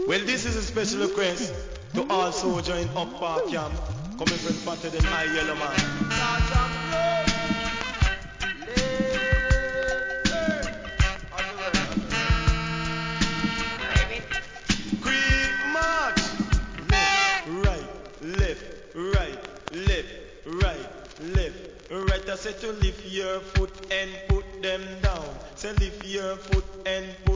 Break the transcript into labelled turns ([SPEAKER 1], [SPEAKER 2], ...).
[SPEAKER 1] Well, this is a special request to all soldiers in Up Park Camp, coming from Fatter than I Yellow Man. Quick march! Left, right, left, right, left, right. I said to lift your foot and put them down. Say lift your foot and put